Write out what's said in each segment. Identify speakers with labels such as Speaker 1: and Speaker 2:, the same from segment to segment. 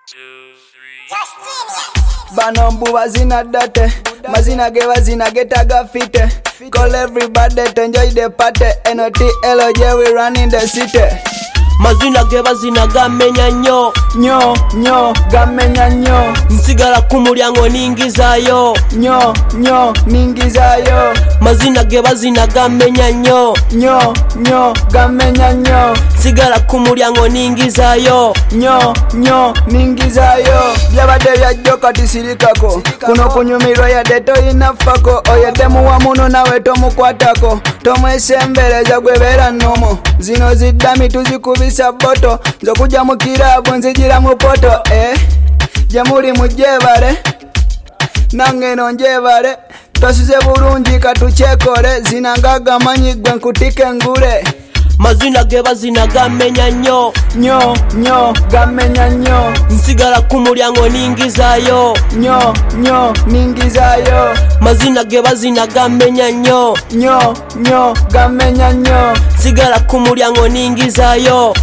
Speaker 1: Bano mbu bazina date, mazina ge bazina getaga fite. Call everybody to enjoy the party. NOTLJ we running the city.
Speaker 2: Mazina ge bazina gamenya nnyo
Speaker 1: Nyo gamenya nnyo.
Speaker 2: Nsigala ku mulyango ningizayo
Speaker 1: Nyo ningizayo.
Speaker 2: Mazina ge bazina gamenya nnyo
Speaker 1: gamenya nnyo.
Speaker 2: Nsigala ku mulyango ningizayo
Speaker 1: Nyo ningizayo. Byabadde byajjo kati sirikako. Kuno kunyumirwa yadde toyinafako. Oyedde muwa muno nawe tomukwatako. Tomwesembereza gwe beera nnomo. Zino ziddami tuzikubisa boto. Nze kujja mu kiraabu nzigira mu poto. Gye muli mujjebale nange no njebale. Twasuze bulungi katukyekole. Zinanga gamanyi gwe nkutike ngule.
Speaker 2: Mazina ge bazina gamenya nnyo
Speaker 1: gamenya nnyo.
Speaker 2: Nsigala ku mulyango ningizayo
Speaker 1: ningizayo.
Speaker 2: Mazina ge bazina gamenya nnyo
Speaker 1: gamenya nnyo.
Speaker 2: Nsigala ku mulyango ningizayo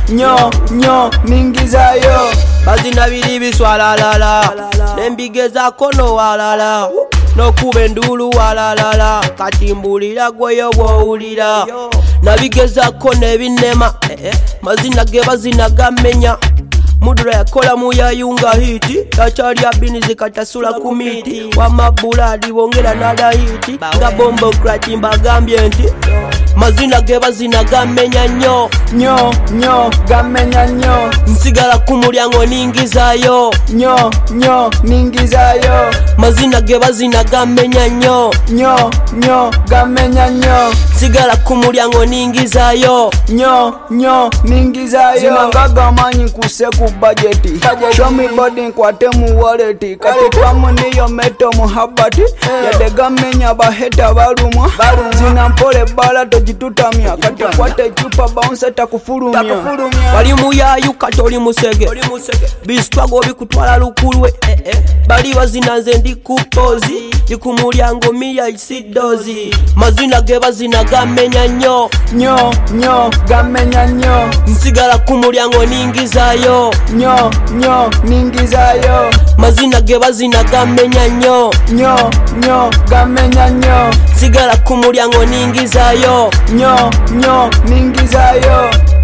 Speaker 1: ningizayo.
Speaker 2: Bazina biri biswalalala nembigezako nowalala nokuba endulu walalala kati mbulira gweyo bwowulira nabigezako nebinema. Mazina ge bazina gamenya. Mudura yakola muyayunga hiti yakyalya binizi katasula ku miti wamabuladi bongera nada hiti nga bombo krati mbagambye nti mazina ge bazina gamenya nnyo
Speaker 1: gamenya nnyo.
Speaker 2: Nsigala ku mulyango ningizayo
Speaker 1: ningizayo.
Speaker 2: Mazina ge bazina gamenya nnyo
Speaker 1: gamenya nnyo.
Speaker 2: Nsigala ku mulyango ningizayo
Speaker 1: ningizayo. Zinanga gamanyi nkuse ku budgeti. Show me body nkwate mu wallet. Kati kamu niyo meto muhabati. Yadde gamenya baheta balumwa. Zina mpole bala tojitutamya. Kati kwate chupa bounce takufulumya.
Speaker 2: Wali muyayu kati oli musege bisitwago bikutwala lukulwe. Bali bazina nze ndi kupozi ndi ku mulyango miya isidozi. Mazina ge bazina gamenya nnyo
Speaker 1: gamenya nnyo.
Speaker 2: Nsigala ku mulyango ningizayo
Speaker 1: ningizayo.
Speaker 2: Mazina ge bazina gamenya nnyo
Speaker 1: gamenya nnyo.
Speaker 2: Nsigala ku mulyango ningizayo
Speaker 1: ningizayo.